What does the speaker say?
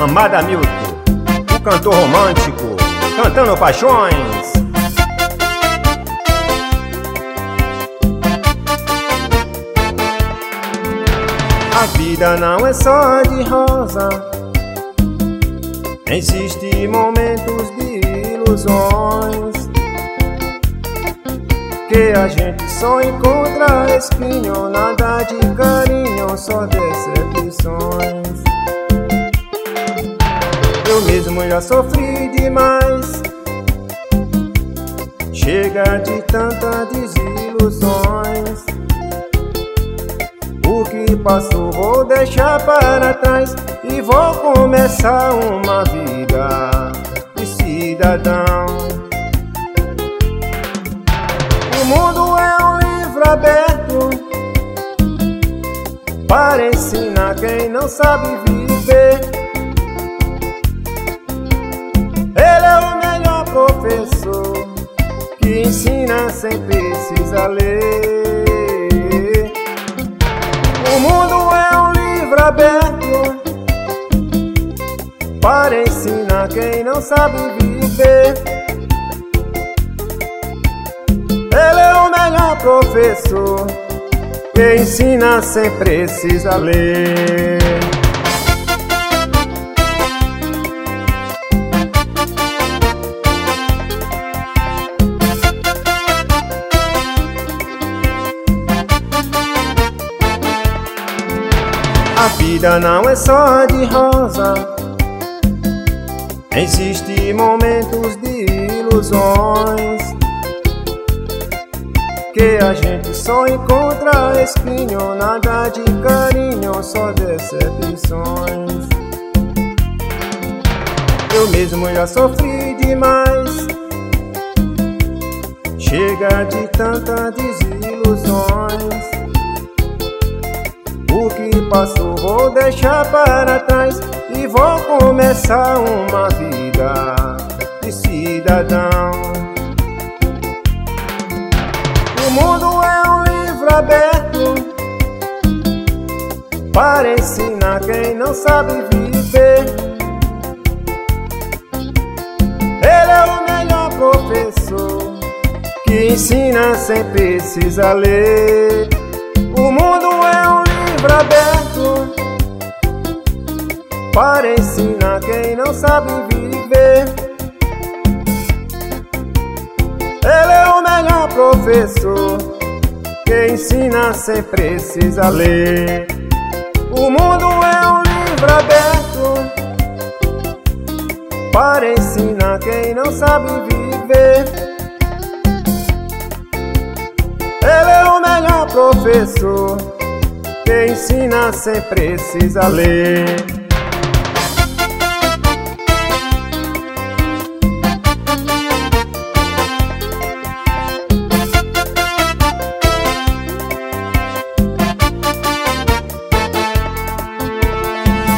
Amada Milton, o cantor romântico, cantando paixões. A vida não é só de rosa, existem momentos de ilusões, que a gente só encontra espinho, nada de carinho, só decepções. Eu mesmo já sofri demais, chega de tantas desilusões. O que passou vou deixar para trás e vou começar uma vida de cidadão. O mundo é um livro aberto para ensinar quem não sabe viver. Ele é o melhor professor que ensina sem precisar ler. O mundo é um livro aberto para ensinar quem não sabe viver. Ele é o melhor professor que ensina sem precisar ler. A vida não é só de rosa, existem momentos de ilusões, que a gente só encontra espinho, nada de carinho, só decepções. Eu mesmo já sofri demais, chega de tantas desilusões. O que passou vou deixar para trás e vou começar uma vida de cidadão. O mundo é um livro aberto para ensinar quem não sabe viver. Ele é o melhor professor que ensina sem precisar ler. O mundo é um livro aberto para ensinar quem não sabe viver. Ele é o melhor professor que ensina sem precisar ler. O mundo é um livro aberto para ensinar quem não sabe viver. Ele é o melhor professor que ensina sem precisar ler.